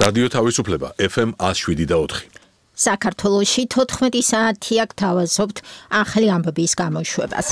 რადიო თავისუფლება FM 107.4. საქართველოში 14 საათია გთავაზობთ ახალი ამბების გამოშვებას.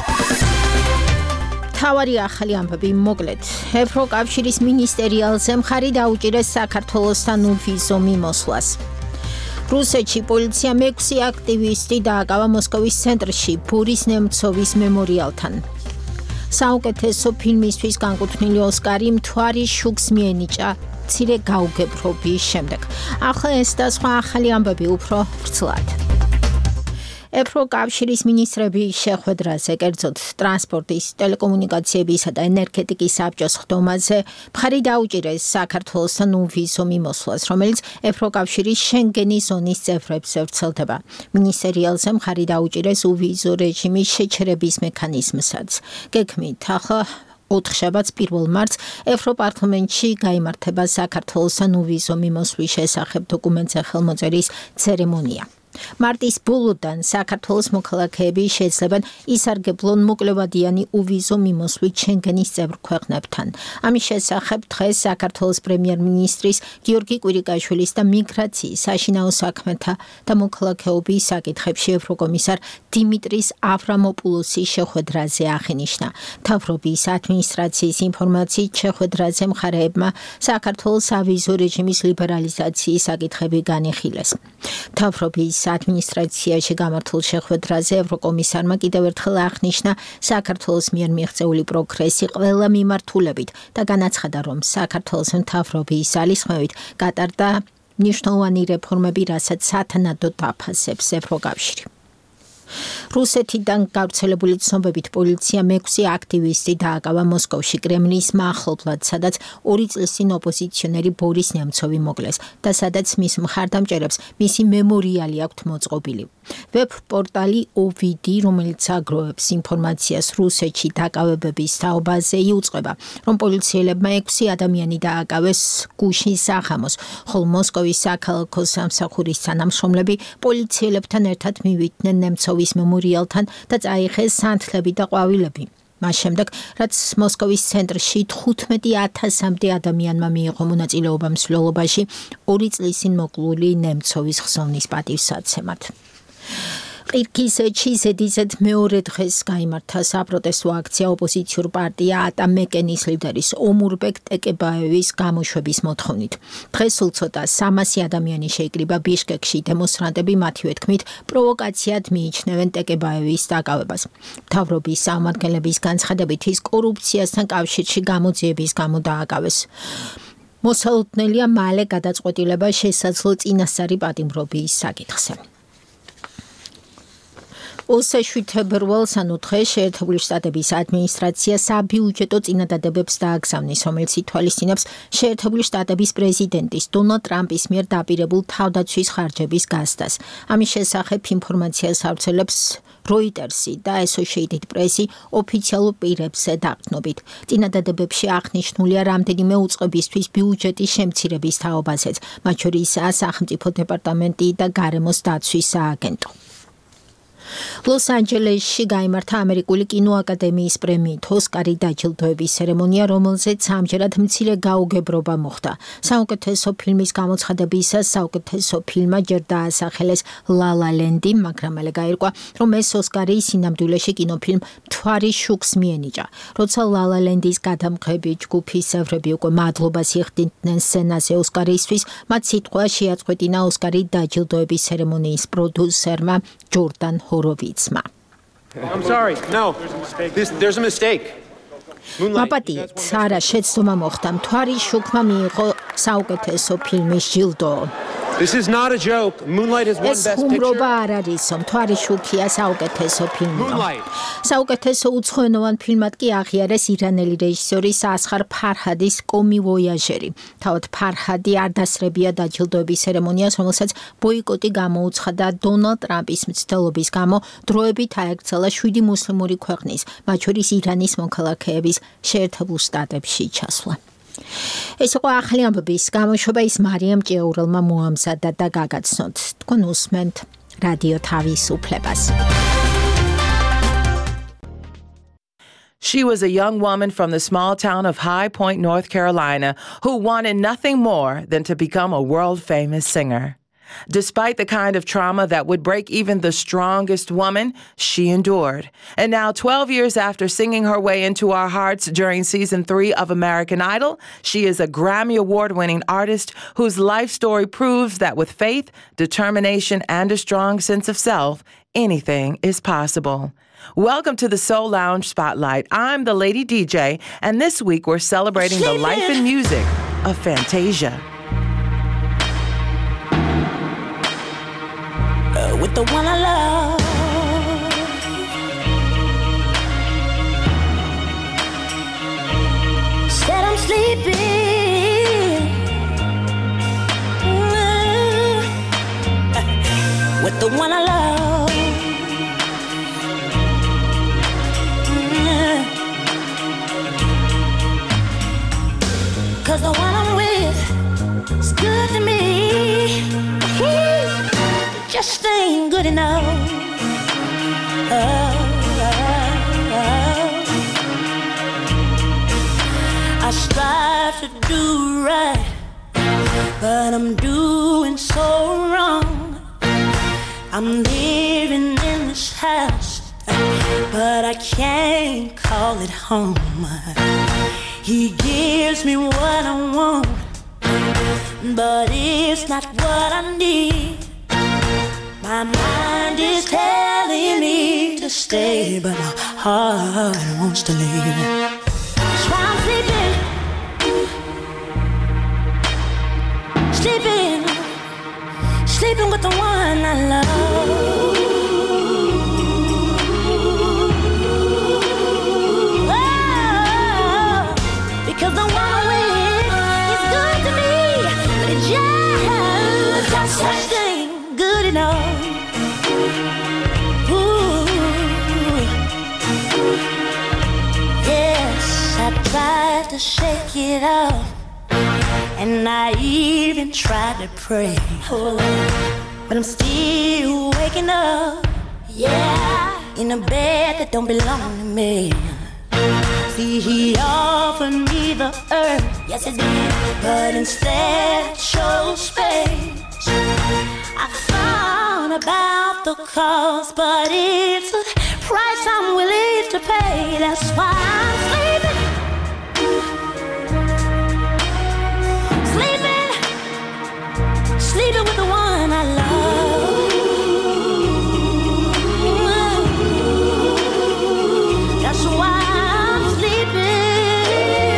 თავარი ახალი ამბები მოკლედ. ევროკავშირის მინისტერიალზე მხარი დაუჭირეს საქართველოსთან უვიზო მიმოსვლას. რუსეთში პოლიცია 6 აქტივისტი დააკავა მოსკოვის ცენტრში ბორის ნემცოვის მემორიალთან. საუკეთესო ფილმისთვის განკუთვნილი ოსკარი მთვარის შუქს მიენიჭა მცირე გაუგებრობის შემდეგ. ახლა ეს და სხვა ახალი ამბები უფრო ვრცლად. ევროკავშირის მინისტრები შეხვედრაზე, კერძოდ ტრანსპორტის, ტელეკომუნიკაციებისა და ენერგეტიკის საბჭოს ხდომაზე მხარი დაუჭირეს საქართველოსთან უვიზო მიმოსვლას, რომელიც ევროკავშირის შენგენის ზონის წევრებზე ვრცელდება. მინისტერიალზე მხარი დაუჭირეს უვიზო რეჟიმის შეჩერების მექანიზმსაც. გეგმით ახლა 4 შაბათს 1 მარტს ევროპარლამენტში გაიმართება საქართველოსთან უვიზო მიმოსვლის შესახებ დოკუმენტზე ხელმოწერის ცერემონია. მარტის ბოლოდან საქართველოს მოქალაქეები შეძლებენ ისარგებლონ მოკლევადიანი უვიზო მიმოსვლით შენგენის წევრ ქვეყნებთან. ამის შესახებ დღეს საქართველოს პრემიერ-მინისტრის გიორგი კვირიკაშვილის და მიგრაციის, საშინაო საქმეთა და მოქალაქეობის საკითხებში ევროკომისარ დიმიტრის ავრამოპულოსის შეხვედრაზე აღინიშნა. მთავრობის ადმინისტრაციის ინფორმაციით შეხვედრაზე მხარეებმა საქართველოს ავიზო რეჟიმის ლიბერალიზაციის საკითხები განიხილეს. მთავრობის ადმინისტრაციაში გამართულ შეხვედრაზე ევროკომისარმა კიდევ ერთხელ აღნიშნა საქართველოს მიერ მიღწეული პროგრესი ყველა მიმართულებით და განაცხადა, რომ საქართველოს მთავრობის ძალისხმევით გატარდა მნიშვნელოვანი რეფორმები, რასაც სათანადოდ აფასებს ევროკავშირი. რუსეთიდან გავრცელებული ცნობებით პოლიცია 6 აქტივისტი დააკავა მოსკოვში კრემლის მახლობლად, სადაც 2 წლის წინ ოპოზიციონერი ბორის ნემცოვი მოკლეს და სადაც მის მხარდამჭერებს მისი მემორიალი აქვთ მოწყობილი. ვებ-პორტალი OVD, რომელიც აგროვებს ინფორმაციას რუსეთში დაკავებების თაობაზე, იუწყება, რომ პოლიციელებმა 6 ადამიანი დააკავეს გუშინ საღამოს, ხოლო მოსკოვის საქალაქო სამსახურის თანამშრომლები პოლიციელებთან ერთად მივიდნენ ნემცოვის მემორიალთან და წაიღეს სანთლები და ყვავილები. მას შემდეგ, რაც მოსკოვის ცენტრში 15,000-მდე ადამიანმა მიიღო მონაწილეობა მსვლელობაში 2 წლის წინ მოკლული ნემცოვის ხსოვნის პატივსაცემად. ყირგიზეთში ზედიზედ მეორე დღეს გაიმართა საპროტესტო აქცია ოპოზიციურ პარტია ატამეკენის ლიდერის ომურბეკ ტეკებაევის გამოშვების მოთხოვნით. დღეს სულ ცოტა 300 ადამიანი შეიკრიბა ბიშკეკში, დემონსტრანტები მათივე თქმით პროვოკაციად მიიჩნევენ ტეკებაევის დაკავებას. მთავრობის წარმომადგენლების განცხადებით ის კორუფციასთან კავშირში გამოძიების გამო დააკავეს. მოსალოდნელია მალე გადაწყვეტილება შესაძლო წინასწარი პატიმრობის საკითხზე. 27 ფებრუარს ანუ დღეს შეერთებული შტატების ადმინისტრაცია საბიუჯეტო წინადადებებს დააგზავნის, რომელიც ითვალისწინებს შეერთებული შტატების პრეზიდენტის დონალდ ტრამპის მიერ დაპირებულ თავდაცვის ხარჯების გასდას. ამის შესახებ ინფორმაციას ავრცელებს Reuters-ი და Associated Press-ი ოფიციალურ პირებზე დაყრდნობით. წინადადებებში აღნიშნულია რამდენიმე უწყებისთვის ბიუჯეტის შემცირების თაობაზეც, მათ შორის სახელმწიფო დეპარტამენტი და გარემოს დაცვის სააგენტო. ლოს-ანჯელესში გაიმართა ამერიკული კინოაკადემიის პრემიით ოსკარი დაჯილდოების ცერემონია, რომელზეც ამჯერად მცირე გაუგებრობა მოხდა. საუკეთესო ფილმის გამოცხადებისას საუკეთესო ფილმმა ჯერ დაასახელეს La La Land-ი, მაგრამ მალე გაირკვა, რომ ეს ოსკარი სინამდვილეში კინოფილმ მთვარის შუქს მიენიჭა. როცა La La Land-ის გადამღები ჯგუფის წევრები უკვე მადლობას იხდიდნენ სცენაზე ოსკარისთვის, მათ სიტყვა შეაწყვეტინა ოსკარი დაჯილდოების ცერემონიის პროდიუსერმა ჯორდან Horovitsma. I'm sorry. No. There's a mistake. Მაპატიეთ, არა შეცდომა მოხდა. მთვარის შუქმა მიიღო საუკეთესო ფილმის ჯილდო. This is not a joke. Moonlight has won best picture. არ არის, მთვარის შუქია საუკეთესო ფილმი. საუკეთესო უცხოენოვან ფილმად კი აღიარეს ირანელი რეჟისორის ასხარ ფარჰადის კომი ვოიაჟერი. თავად ფარჰადი არ დასრებია დაჯილდოების ცერემონიას, რომელსაც ბოიკოტი გამოუცხადა დონალდ ტრამპის მცდელობის გამო, დროებით აეკრძალა 7 მუსლიმური ქვეყნის, მათ შორის ირანის მოქალაქეების შეერთებულ შტატებში ჩასვლა. ეს იყო ახალი ამბების გამოშვება, ის მარიამ ჭიაურელმა მოამზადა და გაგაცნოთ. თქვენ უსმენთ რადიო თავისუფლებას. She was a young woman from the small town of High Point, North Carolina, who wanted nothing more than to become a world-famous singer. Despite the kind of trauma that would break even the strongest woman, she endured. And now, 12 years after singing her way into our hearts during season 3 of American Idol, she is a Grammy Award-winning artist whose life story proves that with faith, determination, and a strong sense of self, anything is possible. Welcome to the Soul Lounge Spotlight. I'm the Lady DJ, and this week we're celebrating the life and music of Fantasia. With the one I love, said I'm sleeping with the one I love. Cause the one I'm with is good to me. Just ain't good enough. I strive to do right, but I'm doing so wrong. I'm living in this house, but I can't call it home. He gives me what I want, but it's not what I need. My mind is telling me to stay, but my heart wants to leave. That's why I'm sleeping with the one I love. Oh, because the one with is good to me, but it just ain't good enough. Tried to shake it off, and I even tried to pray, but I'm still waking up, in a bed that don't belong to me. See, he offered me the earth, yes it did, but instead chose space. I thought about the cost, but it's a price I'm willing to pay. That's why I'm sleeping. Sleeping with the one I love. That's why I'm sleeping.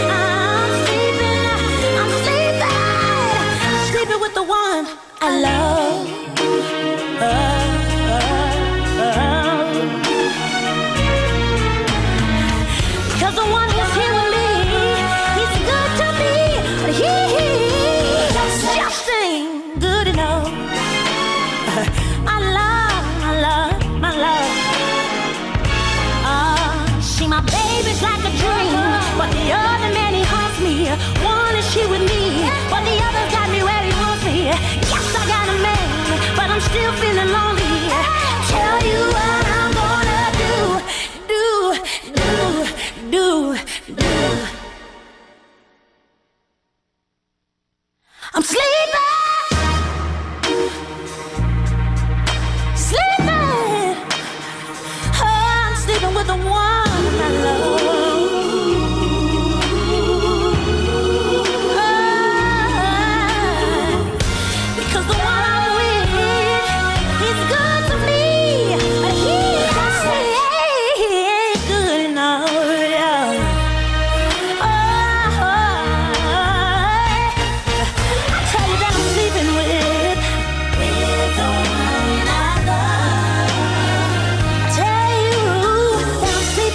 I'm sleeping with the one I love. Because the one who's here with me, he's good to me, but he just ain't good enough. My love. See, my baby's like a dream, but the other man, he haunts me. One is here with me, but the other got me where he wants me. Yes, I got a man, but I'm still feeling lonely. Tell you what I'm gonna do. I'm sleeping. I'm sleeping with the one I love. Because the one I'm with is good to me, but he ain't good enough. I tell you that I'm sleeping with the one I love. I tell you that I'm sleeping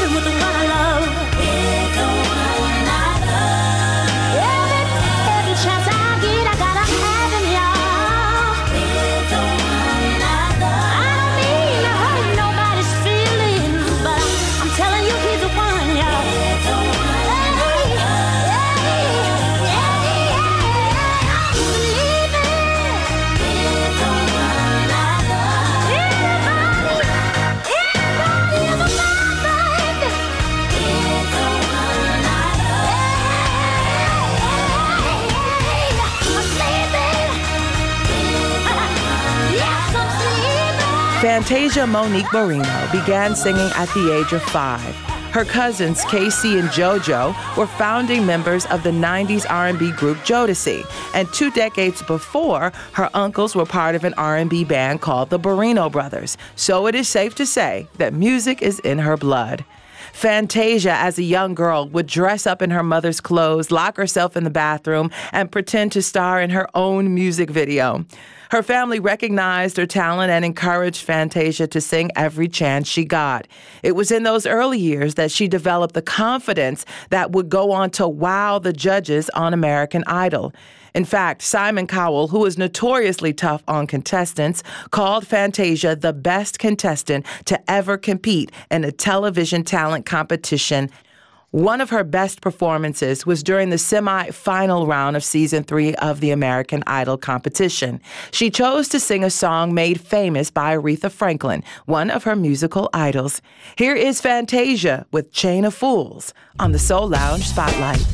Fantasia Monique Barrino began singing at the age of 5. Her cousins, Casey and JoJo, were founding members of the 90s R&B group Jodeci. And 2 decades before, her uncles were part of an R&B band called the Barrino Brothers. So it is safe to say that music is in her blood. Fantasia, as a young girl, would dress up in her mother's clothes, lock herself in the bathroom, and pretend to star in her own music video. Her family recognized her talent and encouraged Fantasia to sing every chance she got. It was in those early years that she developed the confidence that would go on to wow the judges on American Idol. In fact, Simon Cowell, who is notoriously tough on contestants, called Fantasia the best contestant to ever compete in a television talent competition. One of her best performances was during the semi-final round of Season 3 of the American Idol competition. She chose to sing a song made famous by Aretha Franklin, one of her musical idols. Here is Fantasia with Chain of Fools on the Soul Lounge Spotlight.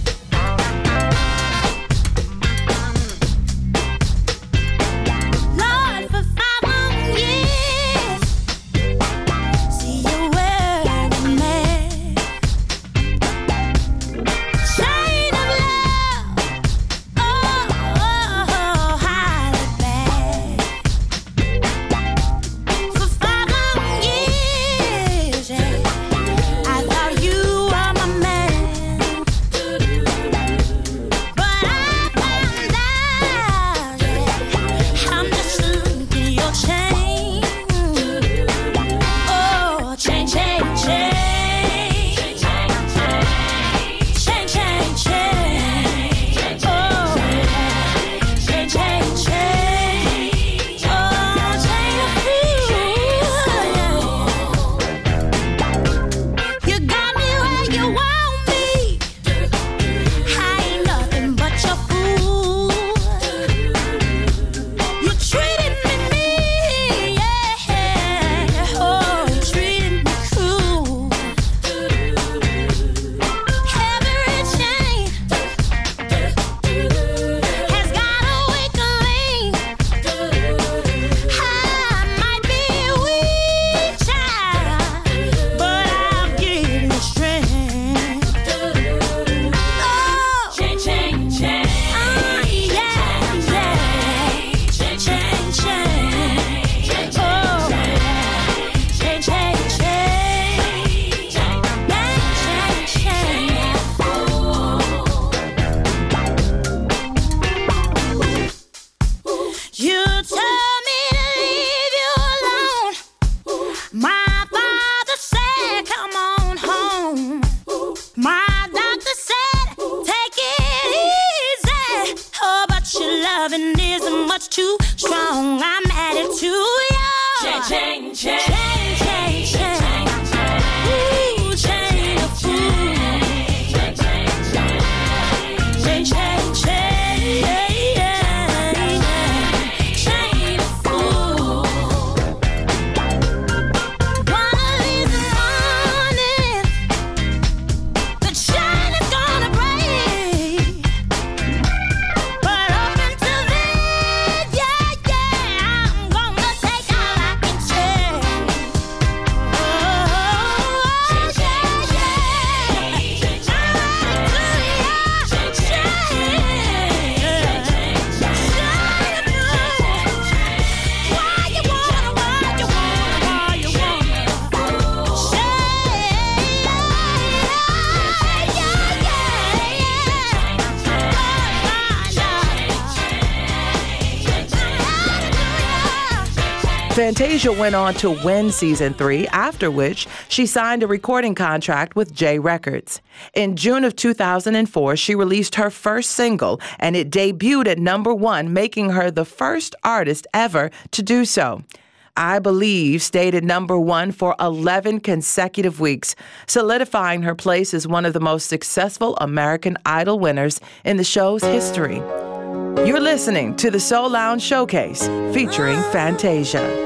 Fantasia went on to win Season 3, after which she signed a recording contract with J Records. In June of 2004, she released her first single, and it debuted at #1, making her the first artist ever to do so. I Believe stayed at #1 for 11 consecutive weeks, solidifying her place as one of the most successful American Idol winners in the show's history. You're listening to the Soul Lounge Showcase featuring Fantasia.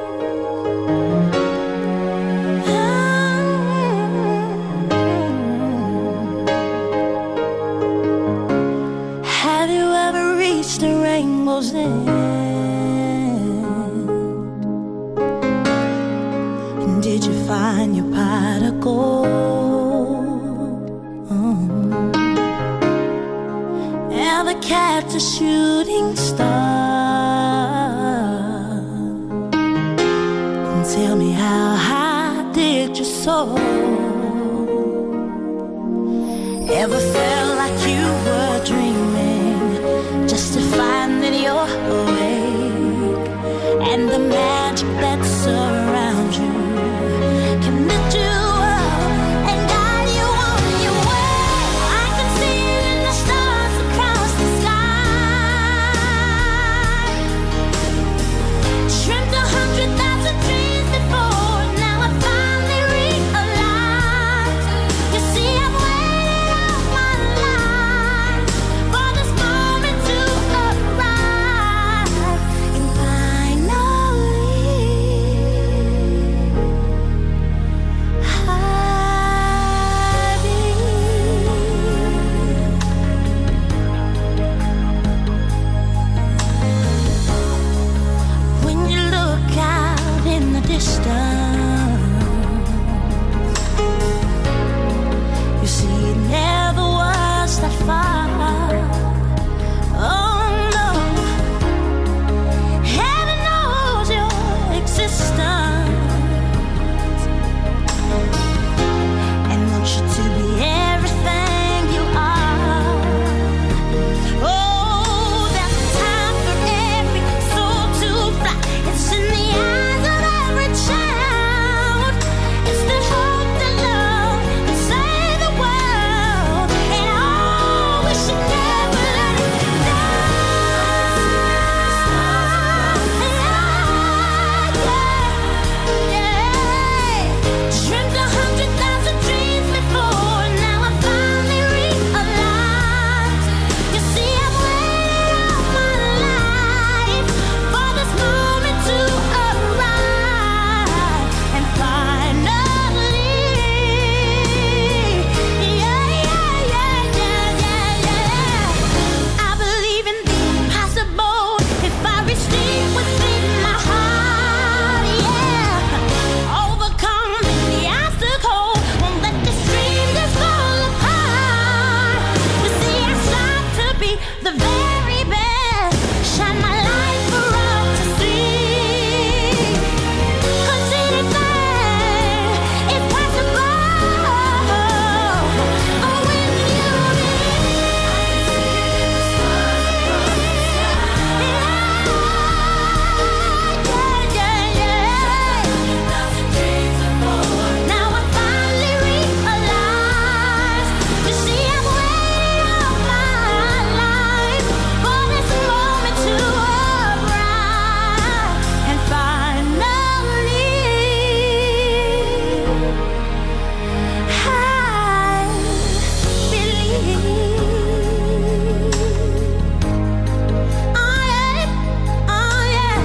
Have you ever reached a rainbow's end? like a shooting star. Tell me, how high did you soar? Ever felt like you were dreaming, just to find that you're awake, and the magic that surrounds you can lift you up and guide you on your way? I can see it in the stars across the sky. Dreamt 100,000 dreams before, now I finally realize. You see, I've waited all my life for this moment to arrive, and when you look out in the distance, you see it never was that far. Oh no, heaven knows your existence, and wants you to be everything you are. Oh, there's a time for every soul to fly. It's in the eyes of every child. It's the hope that love can save the world, and oh, we should never let it Dreamt 100,000 dreams before, now I finally realize. You see, I've waited all my life for this moment to arrive, and finally, I believe in the impossible. If I reach deep within my heart, overcome the obstacle, won't let this dream just fall apart. You see, I strive to be the very best, shine my light for all to see. 'Cause anything is possible. Oh, when you Now I finally realize. You see, I've waited all my life for this moment to arrive, and finally, I believe. Oh yeah.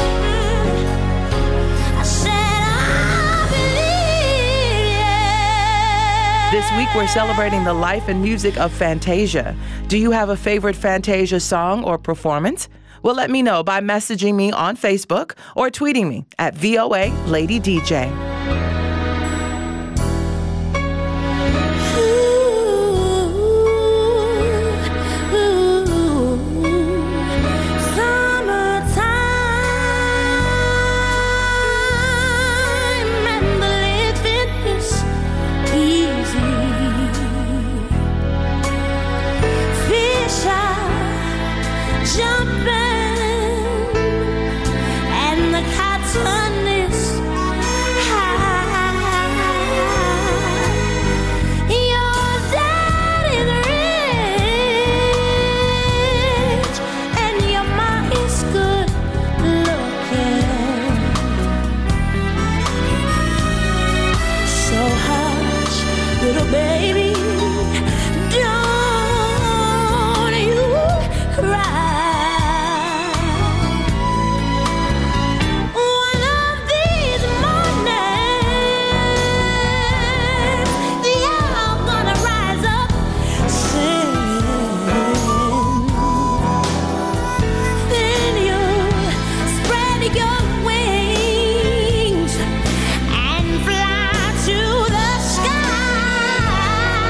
I said I believe, yeah. This week, we're celebrating the life and music of Fantasia. Do you have a favorite Fantasia song or performance? Well, let me know by messaging me on Facebook or tweeting me at VOA Lady DJ. Summertime and the living is easy. Fish are jumping and the cotton is high. Your daddy's rich and your mom is good looking. So hush, little baby, don't you cry. One of these mornings, you're gonna rise up singing. Then you spread your wings and fly to the sky.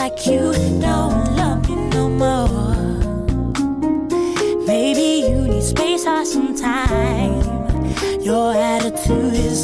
like you don't love me no more. Maybe you need space or some time. Your attitude is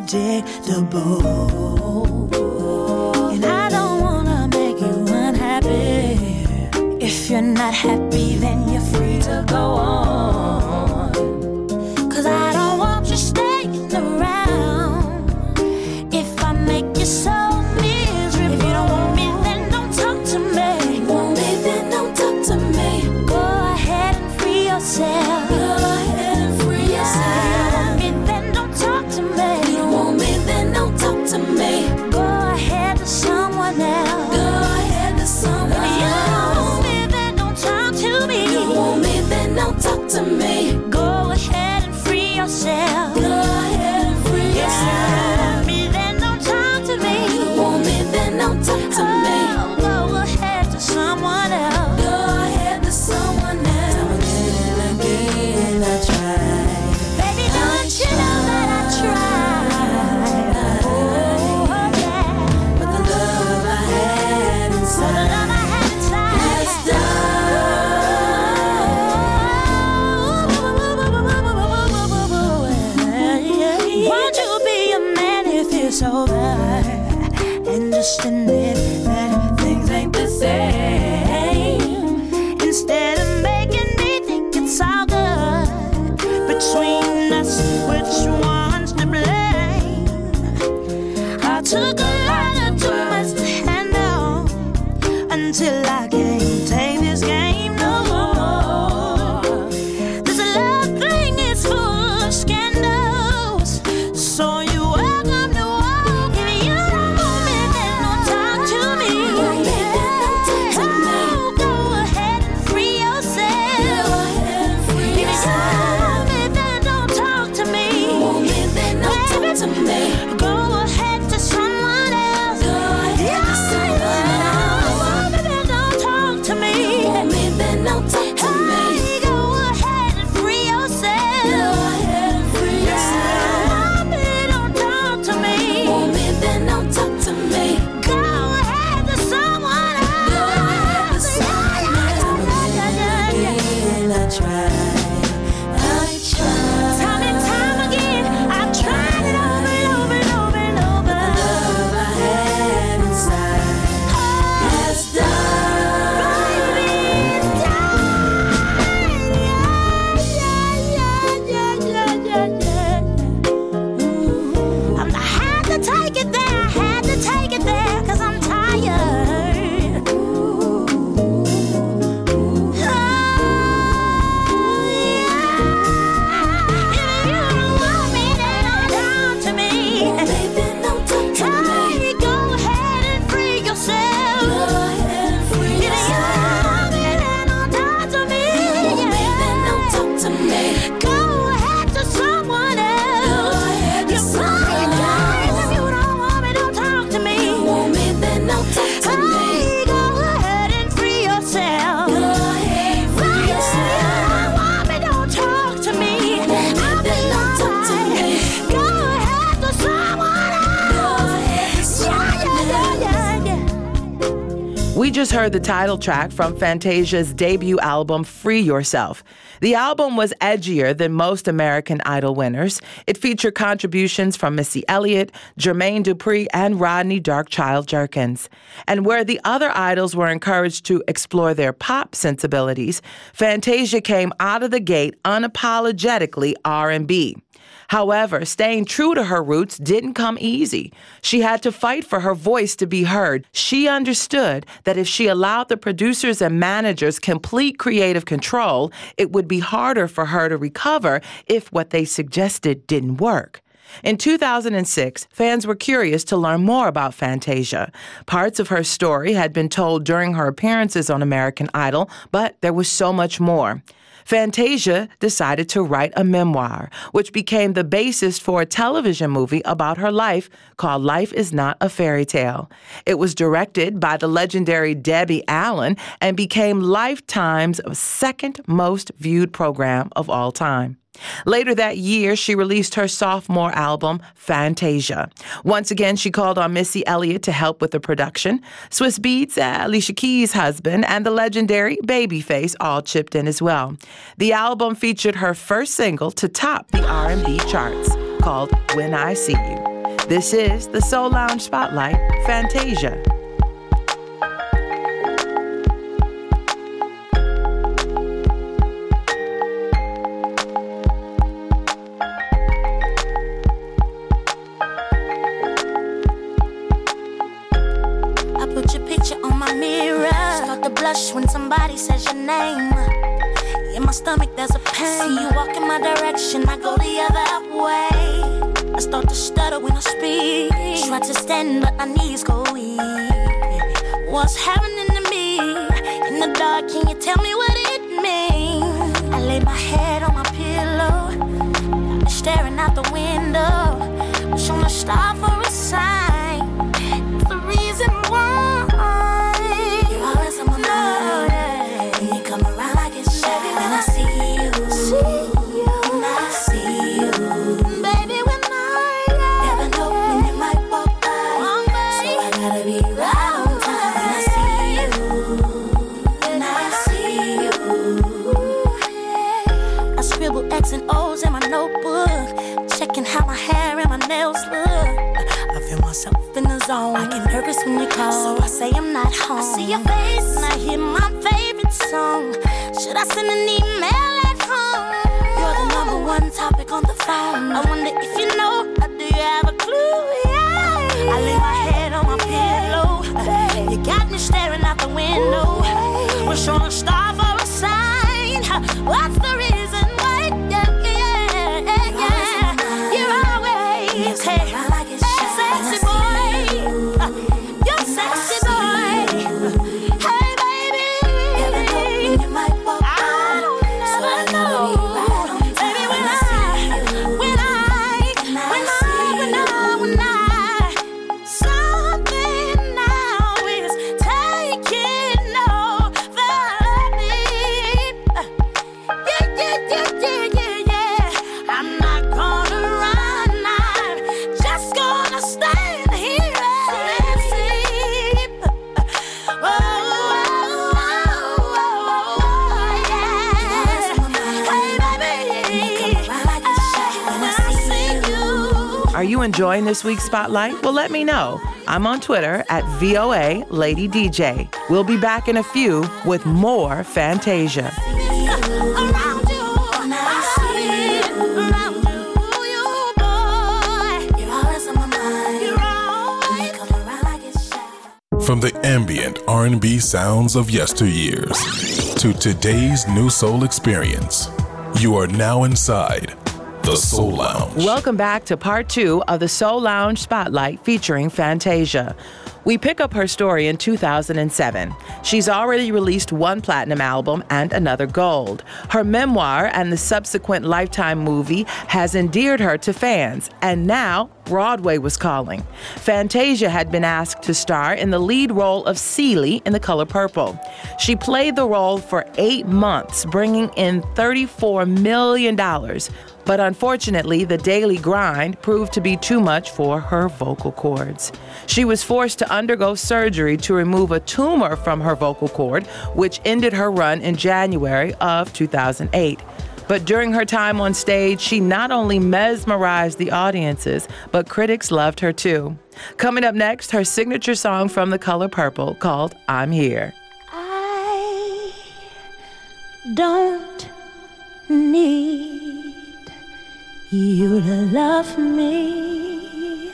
unpredictable, and I don't wanna make you unhappy. If you're not happy, then you're free to go on. 'Cause I don't want you staying around if I make you so miserable. If you don't want me, then don't talk to me. If you want me, then don't talk to me. Go ahead and free yourself. Go ahead and free yourself. If you don't want me, then don't talk to me. If you don't want me, then don't talk to me. Go ahead to someone else. Go ahead to someone else. If you don't want me, then don't talk to me. If you don't want me, then don't talk to me. Go ahead and free yourself. Go ahead and free yourself. If you don't want me, then don't talk to me. If you want me, then don't talk to me. Go ahead to someone else. Go ahead to someone else. Again, I tried. Baby, don't you know that I tried? Oh, yeah. But the love I had inside has died. Won't you be a man if it's over and just admit that things ain't the same, instead of making me think it's all good between us, which one's to blame? I took a lot of too much to handle until I can't take this game no more. This love thing is full of scandals, so you welcome to walk. If you don't want me, then don't talk to me. Oh, go ahead and free yourself. If you don't want me, then don't talk to me. Baby, go ahead to someone else. Go ahead to someone else. Then don't talk to me. Then don't talk to me. Go ahead and free yourself. Go ahead and free yourself. Don't talk to me. Then don't talk to me. Go ahead to someone else. Go ahead to someone else. Again, I tried. Time and time again, I've tried it over and over and over and over. But the love I had inside has died. Baby, it's died. I had to take it there. I had to take it there 'cause I'm tired. If you don't want me, then don't talk to me. Then don't talk to me. Go ahead and free yourself. Go ahead and free yourself. If you don't want me, then don't talk to me. Then don't talk to me. Go ahead to someone else. Go ahead to someone else. If you don't want me, don't talk to me. If you want me, then don't talk to me. Go ahead and free yourself. Go ahead and free yourself. If you don't want me, don't talk to me. Then don't talk to me. Go ahead to someone else. Go ahead to someone else. We just heard the title track from Fantasia's debut album, Free Yourself. The album was edgier than most American Idol winners. It featured contributions from Missy Elliott, Jermaine Dupri, and Rodney Darkchild Jerkins. And where the other idols were encouraged to explore their pop sensibilities, Fantasia came out of the gate unapologetically R&B. However, staying true to her roots didn't come easy. She had to fight for her voice to be heard. She understood that if she allowed the producers and managers complete creative control, it would be harder for her to recover if what they suggested didn't work. In 2006, fans were curious to learn more about Fantasia. Parts of her story had been told during her appearances on American Idol, but there was so much more. Fantasia decided to write a memoir, which became the basis for a television movie about her life called Life is Not a Fairy Tale. It was directed by the legendary Debbie Allen and became Lifetime's second most viewed program of all time. Later that year, she released her sophomore album, Fantasia. Once again, she called on Missy Elliott to help with the production. Swizz Beatz, Alicia Keys' husband, and the legendary Babyface all chipped in as well. The album featured her first single to top the R&B charts, called When I See You. This is the Soul Lounge Spotlight, Fantasia. When somebody says your name, in my stomach there's a pain. See you walk in my direction, I go the other way. I start to stutter when I speak. Try to stand, but my knees go weak. What's happening to me? In the dark, can you tell me what it means? I lay my head on my pillow, got me staring out the window. Wish on a star for a sign. It's the reason why. I get nervous when you call, so I say I'm not home. I see your face and I hear my favorite song. Should I send an email at home? You're the number one topic on the phone. I wonder if you know, or do you have a clue? Yeah. I lay my head on my pillow. You got me staring out the window. Wish on a star for a sign. What's the reason why? You're always sexy boy. Are you enjoying this week's Spotlight? Well, let me know. I'm on Twitter at VOA Lady DJ. We'll be back in a few with more Fantasia. From the ambient R&B sounds of yesteryears to today's new soul experience, you are now inside The Soul Lounge. Welcome back to part 2 of the Soul Lounge Spotlight featuring Fantasia. We pick up her story in 2007. She's already released 1 platinum album and another gold. Her memoir and the subsequent Lifetime movie has endeared her to fans, and now Broadway was calling. Fantasia had been asked to star in the lead role of Celie in The Color Purple. She played the role for 8 months, bringing in $34 million. But unfortunately, the daily grind proved to be too much for her vocal cords. She was forced to undergo surgery to remove a tumor from her vocal cord, which ended her run in January of 2008. But during her time on stage, she not only mesmerized the audiences, but critics loved her too. Coming up next, her signature song from The Color Purple called I'm Here. I don't need you to love me.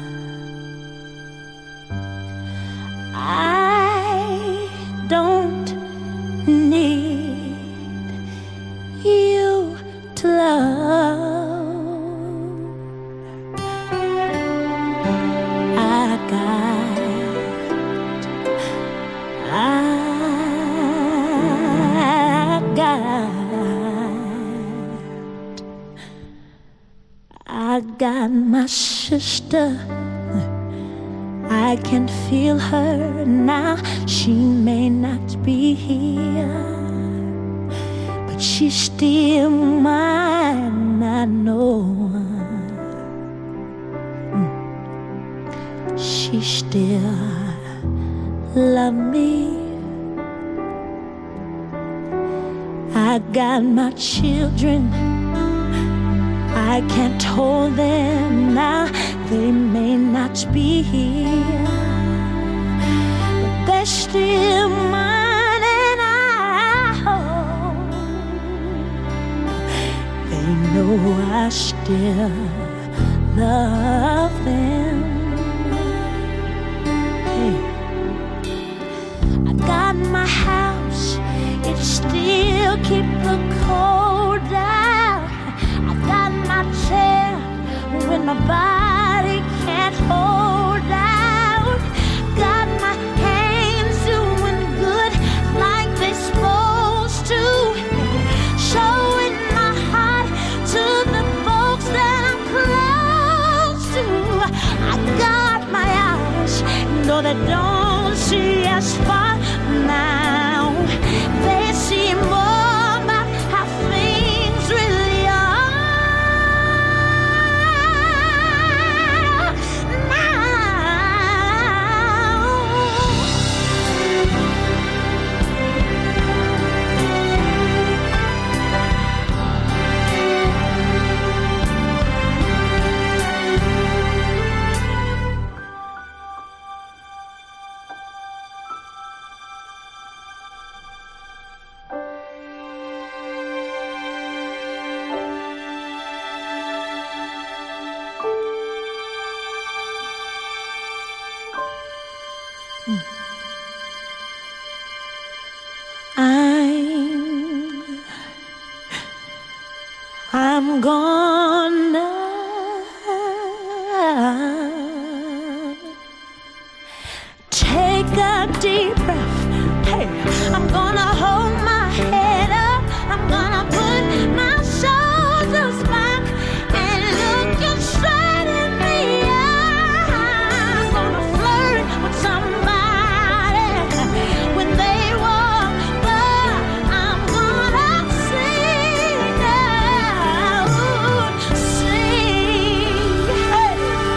I don't need you to love. I got my sister. I can feel her now. She may not be here, but she's still mine, I know. She still love me. I got my children, I can't hold them now. They may not be here, but they're still mine, and I hope they know I still love them. Hey, I got my house, it still keep the cold out. I got my chair when my body can't hold out. Got my hands doing good like they're supposed to. Showing my heart to the folks that I'm close to. I got my eyes, though they don't see as far now. They see more about how things really are now. I'm gonna take a deep breath. Hey, I'm gonna hold my head up. I'm gonna put my shoulders back and look you straight in the eye. I'm gonna flirt with somebody when they walk by. I'm gonna sing out, sing, hey,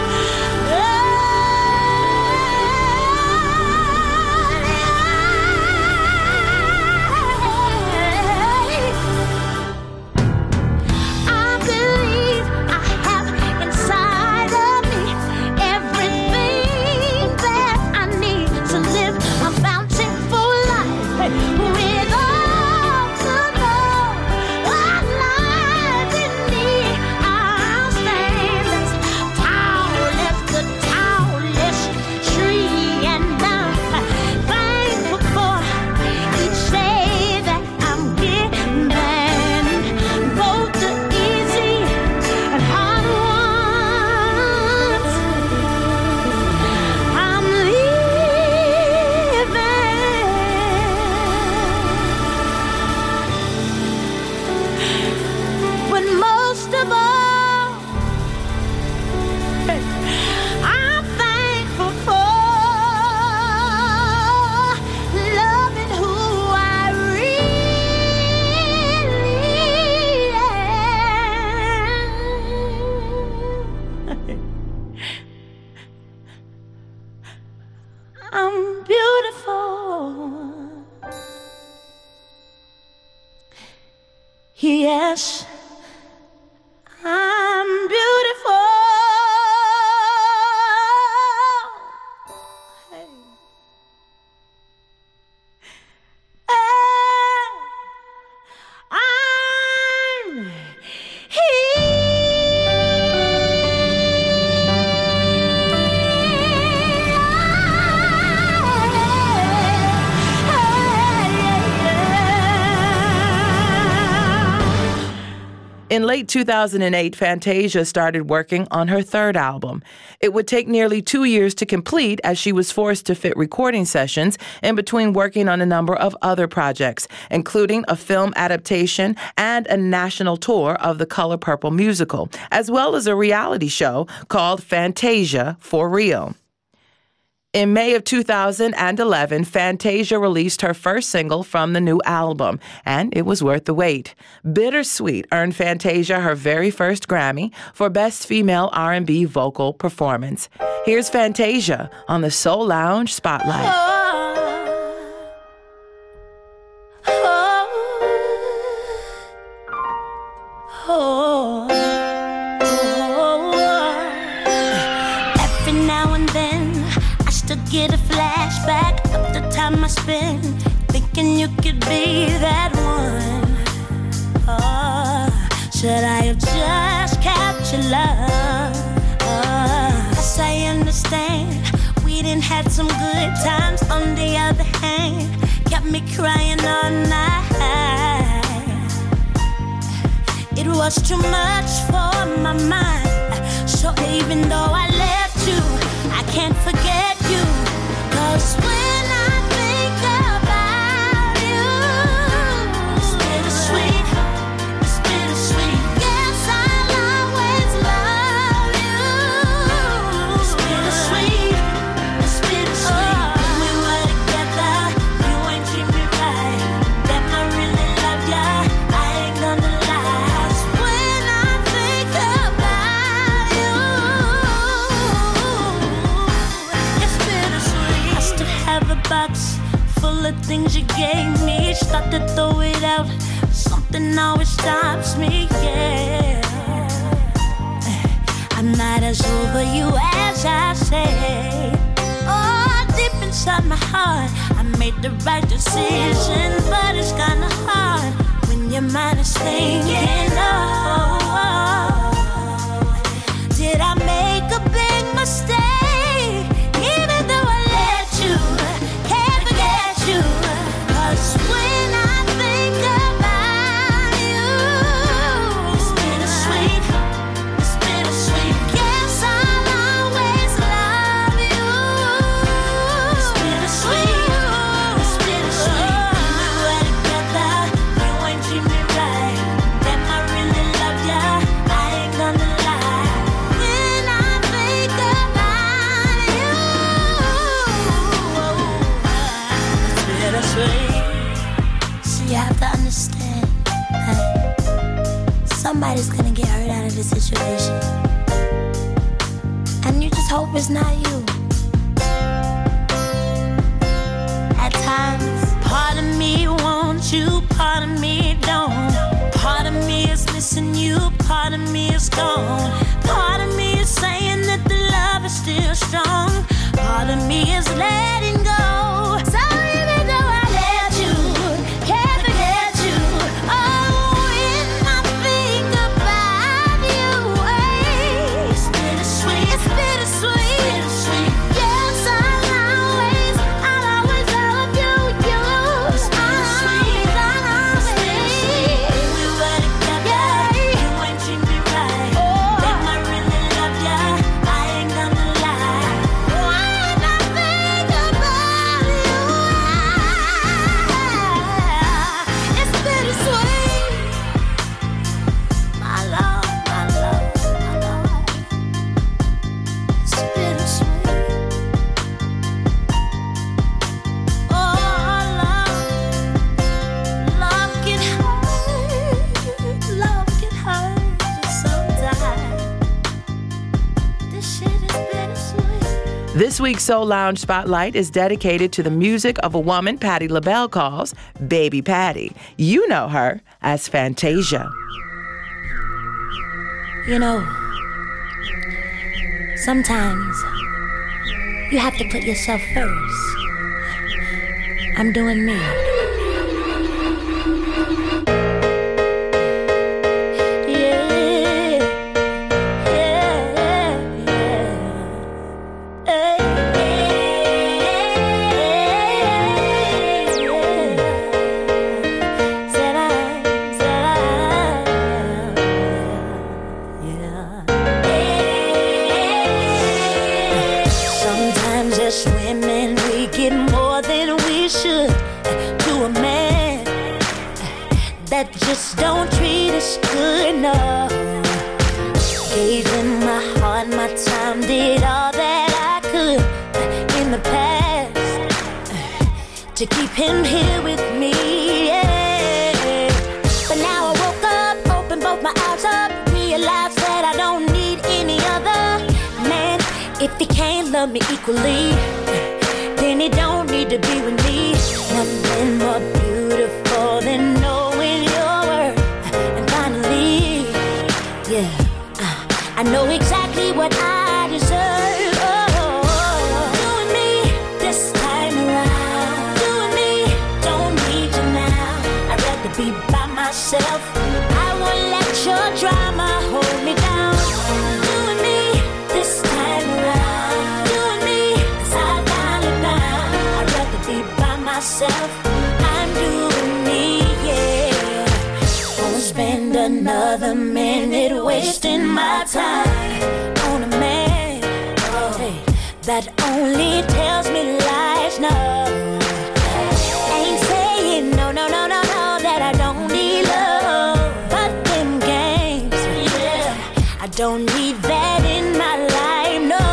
I believe I have inside of me everything that I need to live a bountiful life with all the love of life in me. I'll stand as tall as the tallest tree, and I'm thankful for each day that I'm given, both the easy and hard ones. I'm living, but most of all, I'm thankful for loving who I really am. I'm beautiful. Yes, I'm beautiful. Hey. I'm In late 2008, Fantasia started working on her third album. It would take nearly 2 years to complete as she was forced to fit recording sessions in between working on a number of other projects, including a film adaptation and a national tour of the Color Purple musical, as well as a reality show called Fantasia for Real. In May of 2011, Fantasia released her first single from the new album, and it was worth the wait. Bittersweet earned Fantasia her very first Grammy for Best Female R&B Vocal Performance. Here's Fantasia on the Soul Lounge Spotlight. Every now and then I still get a flashback of the time I spent thinking you could be that one. Should I have just kept your love? Yes, I understand we didn't have some good times. On the other hand, kept me crying all night. It was too much for my mind. So even though I left you, I can't forget you. 'Cause when I think about you, it's bittersweet, it's bittersweet. Yes, I'll always love you. It's bittersweet, it's bittersweet. When we were together, you ain't treat me right. Damn, I really love ya, I ain't gonna lie. When I think about you, it's bittersweet. I still have a box full of things you gave me. Start to throw it out, something always stops me, yeah. I'm not as over you as I say. Oh, deep inside my heart, I made the right decision, but it's kinda hard when your mind is thinking, oh, did I make a big mistake? Even though I let you, can't forget you. 'Cause when I think about you, it's bittersweet, it's bittersweet. Yes, I'll always love you. It's bittersweet, it's bittersweet. When we were together, you ain't treat me right. Damn, I really love ya, I ain't gonna lie. When I think about you, it's bittersweet. See, you have to understand, somebody's gonna get hurt out of this situation, and you just hope it's not you. At times, part of me wants you, part of me don't. Part of me is missing you, part of me is gone. Part of me is saying that the love is still strong. Part of me is letting go. So even though I let you, can't forget you. Oh, when I think about you, it's bittersweet, it's bittersweet, bittersweet. Yes, I'll always love you, you. It's bittersweet, it's bittersweet. When we were together, you ain't treat me right. Damn, I really love ya, I ain't gonna lie. When I think about you, it's bittersweet. My love, my love, my love. It's bittersweet. Oh, love can hurt. Love can hurt just sometimes. This shit is bittersweet. This week's Soul Lounge Spotlight is dedicated to the music of a woman Patti LaBelle calls Baby Patti. You know her as Fantasia. You know, sometimes you have to put yourself first. I'm doing me. Yeah, yeah, Sometimes as women we get more than we should to a man that just don't treat us good enough. Gave him my heart, my time, did all that I could. In the to keep him here with me, yeah. But now I woke up, opened both my eyes up, realized that I don't need any other man. If he can't love me equally, then he don't need to be with me. Nothing more beautiful than knowing your worth. And finally, yeah, I know exactly what I deserve. You and me this time around. You and me don't need you now. I'd rather be by myself. I won't let your drama hold me down. You and me this time around. You and me, 'cause I finally found I'd rather be by myself. I'm doing me, yeah. Won't spend another minute wasting my time on a man, hey, that only tells me lies. No, ain't saying no, no, no, no, no, that I don't need love, but them games, yeah, I don't need that in my life, no.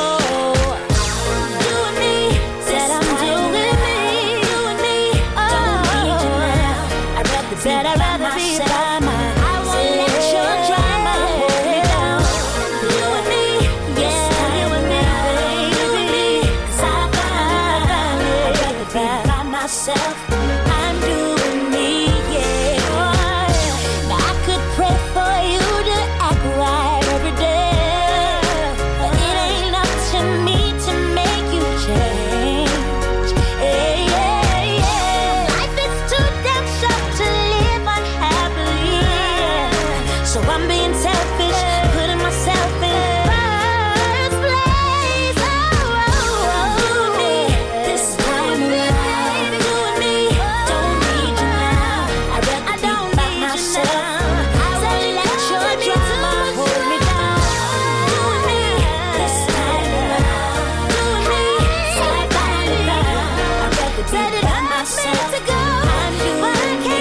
You and me, said I'm doing me. You and me, don't need you now. I'd rather be by myself. I won't let your drama hold me down. You and me, yeah, you and me, baby. You and me, 'cause I finally I'd rather be by myself. I'm doing me, yeah. Now I could pray for you to act right every day, but it ain't up to me to make you change. Yeah, yeah, yeah. Life is too damn short to live unhappily, so I'm being selfish, putting myself in first place. Oh, you and me this time around. You and me don't need you now. I'd rather be by myself. I won't let your drama hold me down. You and me this time around. You and me, so I finally found I'd rather be by myself. I'm doing me,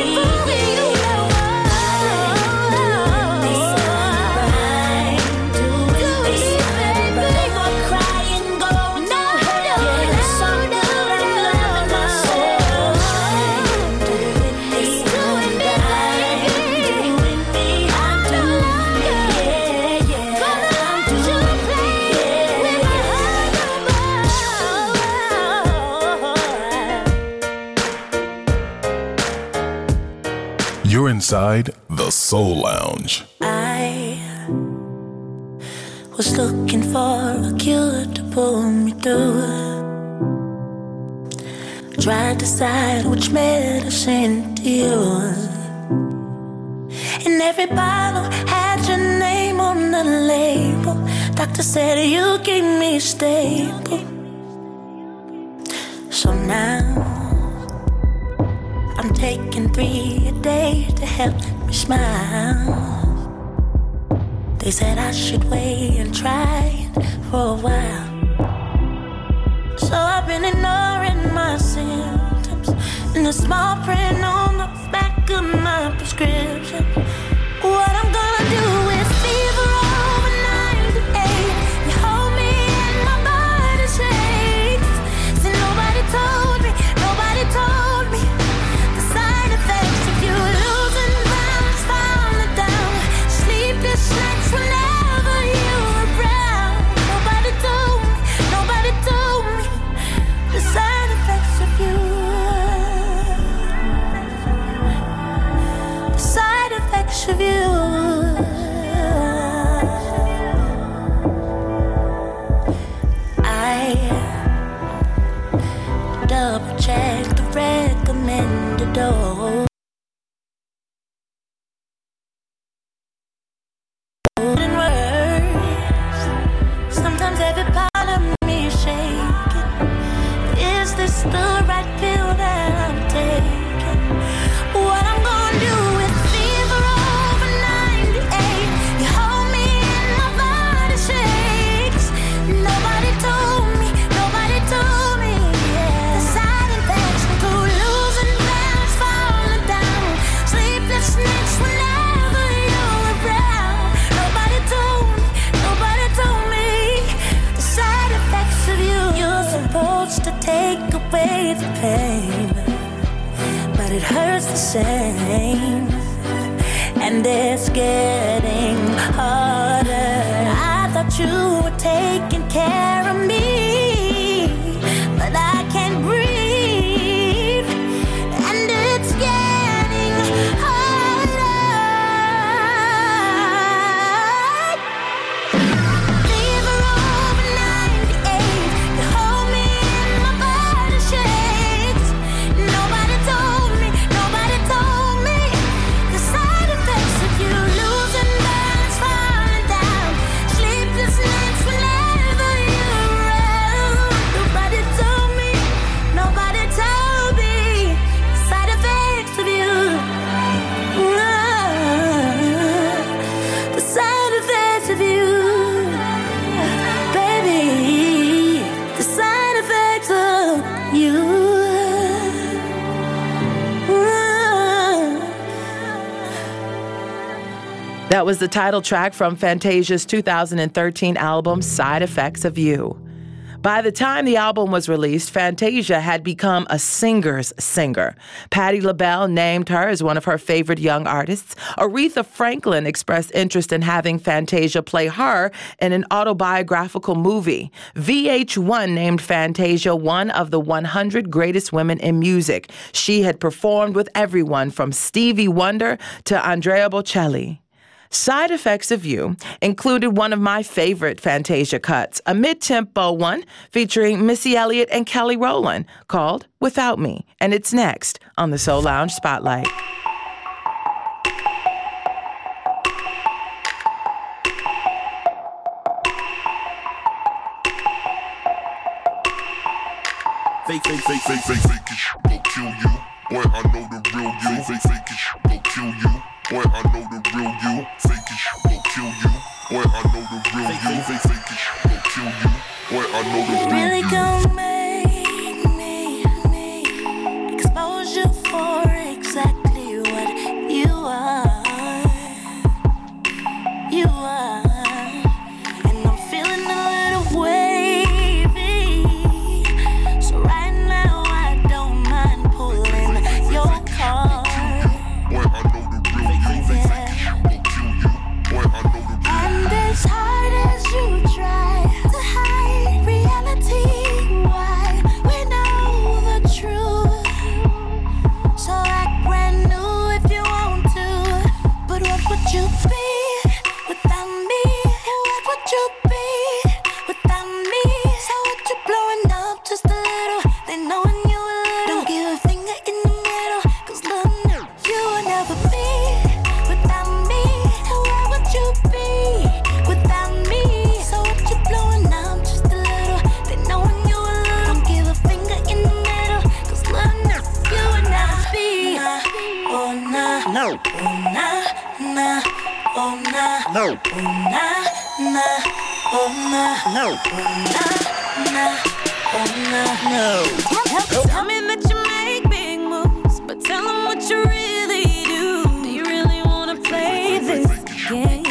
You're inside the Soul Lounge. I was looking for a cure to pull me through. Tried to decide which medicine to use, and every bottle had your name on the label. Doctor said you keep me stable. So now I'm taking 3 a day to help me smile. They said I should wait and try it for a while. So I've been ignoring my symptoms and the small print on the back of my prescription. What I'm gonna do is fever over 98. You hold me and my body shakes. See, nobody told me the side effects of you losing balance, falling down, sleepless nights whenever you're around. Nobody told me the side effects of you. The side effects of you. I double check the recommended dose. And words. Sometimes every part of me is shaking. Is this the right pill that I'm taking? What I'm gonna do is fever over 98. You hold me and my body shakes. Nobody told me, yeah. The side effects include losing balance, falling down, sleepless nights whenever you're around. Nobody told me the side effects of you. You're supposed to take away the pain, but it hurts the same, and it's getting harder. I thought you were taking care of me, but I can't breathe, and it's getting harder. Fever over 98, you hold me and my body shakes. Nobody told me the side effects of you losing balance, falling down, sleepless nights whenever you're around. Nobody told me side effects of you. The side effects of you, baby. The side effects of you. That was the title track from Fantasia's 2013 album, Side Effects of You. By the time the album was released, Fantasia had become a singer's singer. Patti LaBelle named her as one of her favorite young artists. Aretha Franklin expressed interest in having Fantasia play her in an autobiographical movie. VH1 named Fantasia one of the 100 greatest women in music. She had performed with everyone from Stevie Wonder to Andrea Bocelli. Side Effects of You included one of my favorite Fantasia cuts, a mid-tempo one featuring Missy Elliott and Kelly Rowland called Without Me, and it's next on the Soul Lounge Spotlight. Fake it, go kill you. Boy, I know the real you. Fake it, go kill you. Boy, I know the real you. Fake it, go kill you. Boy, I know the real you. Fake it, go kill you. Boy, I know the real you. Really gon' make me expose you for exactly what you are. You are. And I'm feeling a little wavy. So right now I don't mind pulling your car. Boy, I know the real you. Fake it, go kill you. Boy, I know the real you. And as hard as you try to hide reality, why we know the truth. So act brand new if you want to. But what would you be without me? What would you be without me? So what you blowing up just a little? They knowing you a little. Don't give a finger in the middle, 'cause love you will never be without me. Where would you be without me? So what you blowing up just a little? They knowing you a little. Don't give a finger in the middle, 'cause love you will never be. Oh nah, no. Oh nah, nah. Oh nah, no. Oh nah, nah. Oh nah, no. Oh nah, nah. Oh nah, no. Tell me that you make big moves, but tell them what you really do. Do you really wanna play this game?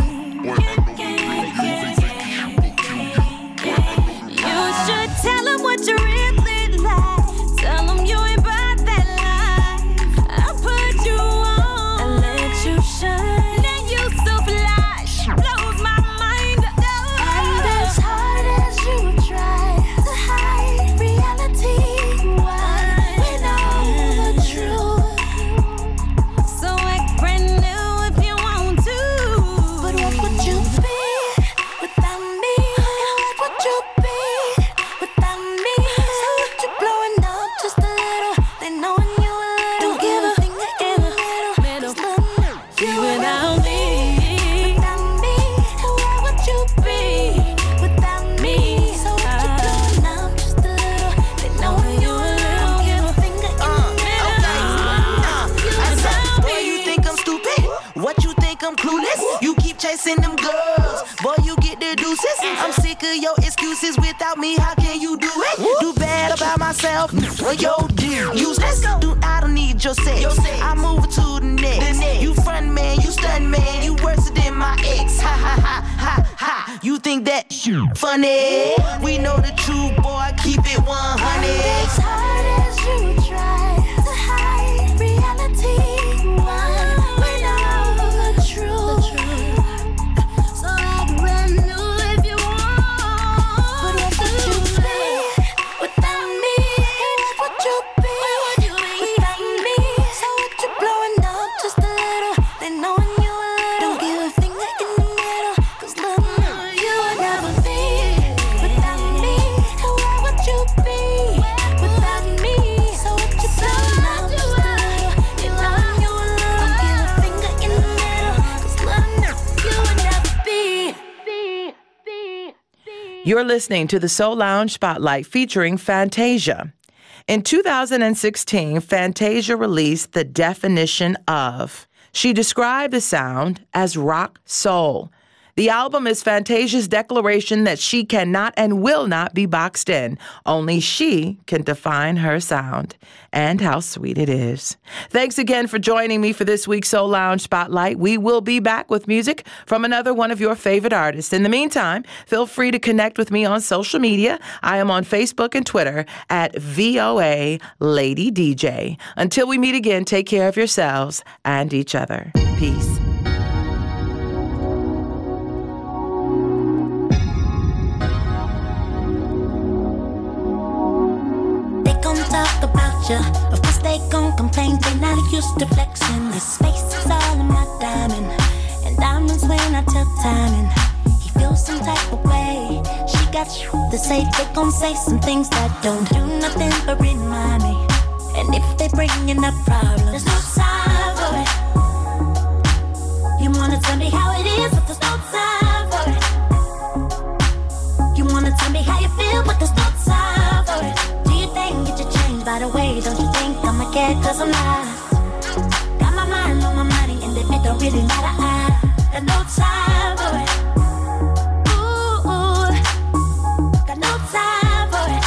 You should tell them what you really like. Tell them you ain't about that life. I'll put you on and let you shine. Let you so flash, blows my mind. And as hard as you try to hide reality, why we know the truth. So act brand new if you want to. But what would you be without me? What would you be without me? So what you blowing up just a little? They knowing you a little. Don't give a finger in the middle. 'Cause love you without me. Without me, where would you be without me? So what you blowing up just a little? They knowing you a little. Don't give a finger in the middle. Boy, you think I'm stupid? What you think I'm clueless? You keep chasing them girls, boy, you get the deuces. I'm sick of your excuses. Without me, how can you do it? Do bad about myself. yourself, useless. I don't need your sex. I move it to the next. You front man, you stun man, you worse than my ex. Ha ha ha ha ha. You think that funny? We know the truth, boy. Keep it 100. As hard as you try to hide reality, we know the truth. So I can brand new if you want. But what would you be without me? What would you be without me? So what you blowing up just a little? They knowing you a little. Don't give a finger in the middle, 'cause love you would never be without me. So where would you be without me? So what you blowing up just a little? They knowing you a little. Don't give a finger in the middle, 'cause love you would never be. You're listening to the Soul Lounge Spotlight featuring Fantasia. In 2016, Fantasia released The Definition Of. She described the sound as rock soul. The album is Fantasia's declaration that she cannot and will not be boxed in. Only she can define her sound. And how sweet it is. Thanks again for joining me for this week's Soul Lounge Spotlight. We will be back with music from another one of your favorite artists. In the meantime, feel free to connect with me on social media. I am on Facebook and Twitter at VOA Lady DJ. Until we meet again, take care of yourselves and each other. Peace. Talk about you, of course they gon' complain. They not used to flexing. This space is all in my diamond, and diamonds when I tell timing. He feels some type of way. She got you to say. They gon' say some things that don't do nothing but remind me. And if they bringing up problems, there's no time for it. You wanna tell me how it is, but there's no time for it. You wanna tell me how you feel, but there's no time for it. Get your change by the way, don't you think I'ma care? 'Cause I'm not. Got my mind on my money and it don't really matter. I got no time for it. Ooh, got no time for it.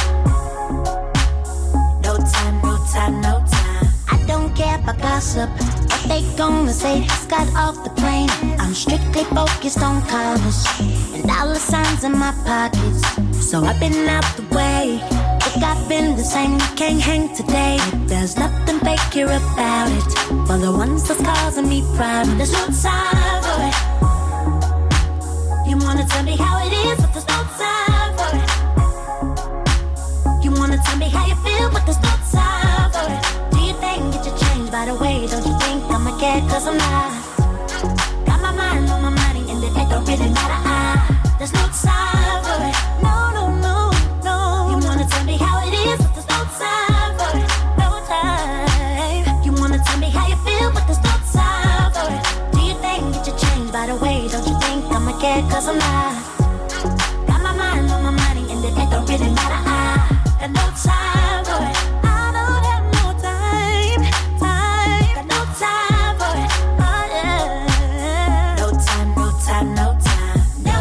No time, no time, no time. I don't care about gossip. What they gonna say? Just got off the plane. I'm strictly focused on commerce and dollar signs in my pockets. So I've been out the way. I've been the same, you can't hang today. There's nothing fake here about it. For the ones that's causing me problems, there's no time for it. You wanna tell me how it is, but there's no time for it. You wanna tell me how you feel, but there's no time for it. Do you think get your change by the way, don't you think I'ma care? 'Cause I'm not. Got my mind on my money and it don't really matter. There's no time for it. No, no, no. Tell me how it is, but there's no time for it. No time. You wanna tell me how you feel, but there's no time for it. Do you think get your change by the way, don't you think I'ma care? 'Cause I'm not. Got my mind on my money and it don't really matter. Got no time for it. I don't have no time. Got no time for it. Oh yeah. No time, no time, no time. No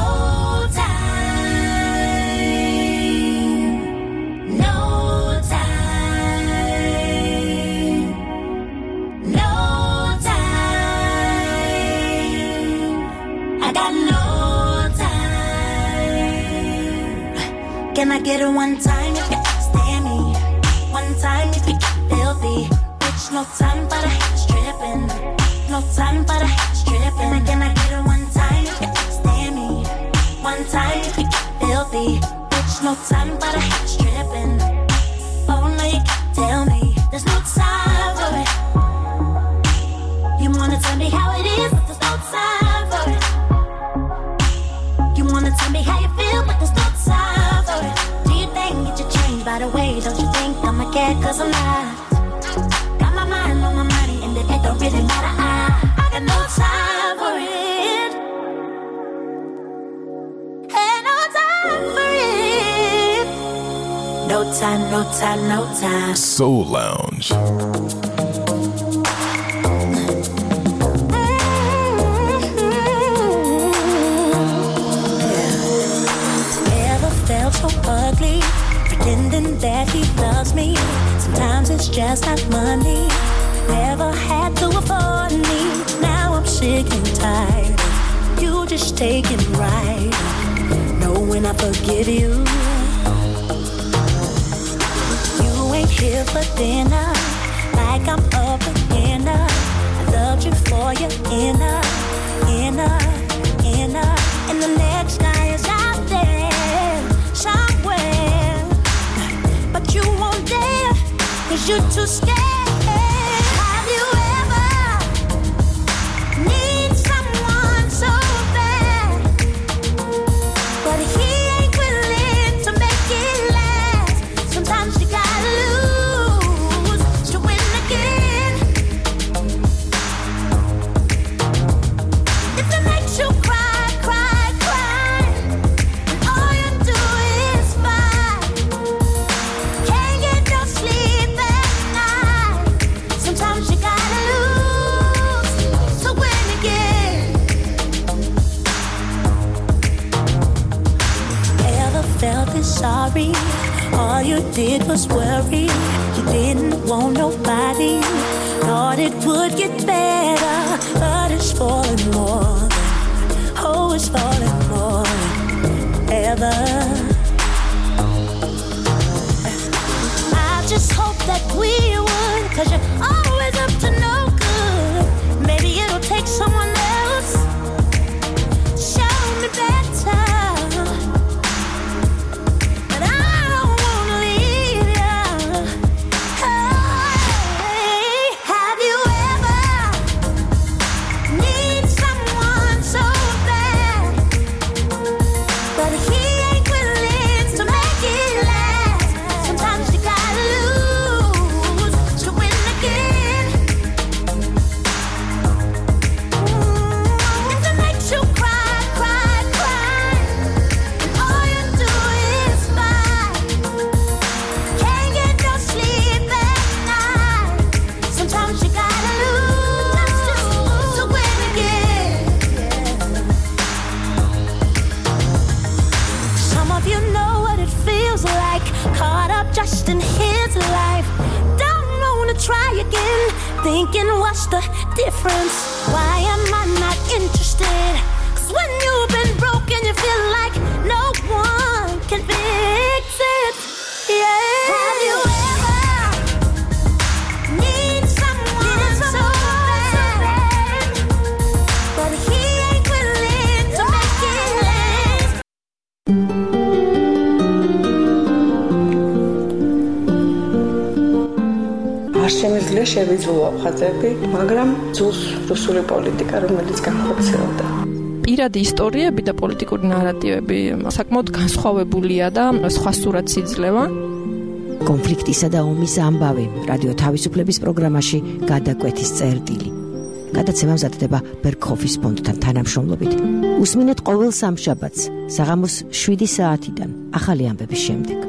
time. No time. No time. I got no time. Can I get it one time if you understand me? One time if you get filthy. Bitch, no time for the stripping. No time for the stripping. Can I get it one time if you understand me? One time if you get filthy. Bitch, no time for the stripping. Oh no, you can't tell me. There's no time for it. You wanna tell me how it is, but there's no time for it. You wanna tell me how you feel, but there's no time for it. Do you think get your change by the way, don't you think I'ma care? 'Cause I'm not. Got my mind on my money and it don't really matter. I got no time for it. Ain't no time for it. No time, no time, no time. Soul Lounge. Never felt so ugly, pretending that he loves me. me. Sometimes it's just not money. Never had to afford me. Now I'm sick and tired. You just taking right. Knowing I forgive you. You ain't here for dinner. Like I'm up for dinner. I loved you for your inner. And the next guy is out there somewhere. But you won't dare, 'cause you're too scared. Have you ever need someone so bad, but he ain't willing to make it last? Sometimes you gotta lose to win again. If it makes you cry, cry, cry, and all you do is fight, can't get no sleep at night. Sometimes you gotta lose to win again. Ever felt this sorry? All you did was worry. You didn't want nobody. Thought it would get better, but it's falling more. Oh, it's falling more than ever. I just hope that we would, 'cause you're always up to no good. Maybe it'll take someone else to show me better. But I don't wanna leave you. Hey, have you ever need someone so bad, but he ain't willing to make it last? Sometimes you gotta lose to win again. If it makes you cry, cry, cry, and all you do is fight, can't get no sleep at night. Sometimes you gotta lose to win again. Some of you know what it feels like, caught up just in his life. Don't wanna try again, thinking what's the difference? Why am I not interested? 'Cause when you've been broken, you feel like no one can fix it. Yeah. Have you ever need someone so bad, but he ain't willing to make it last? არ შემიძლია შევიძულო ხაზები, მაგრამ ძულს რუსული პოლიტიკა, რომელიც განხორციელდა. პირადი ისტორიები და პოლიტიკური ნარატივები საკმაოდ განსხვავებულია და სხვა სურათს იძლევა. კონფლიქტისა და ომის ამბავი რადიო თავისუფლების პროგრამაში გადაკვეთის წერტილი. გადაცემა მზადდება ბერგჰოფის ფონდთან თანამშრომლობით. უსმინეთ ყოველ სამშაბათს საღამოს 7 საათიდან ახალი ამბების შემდეგ.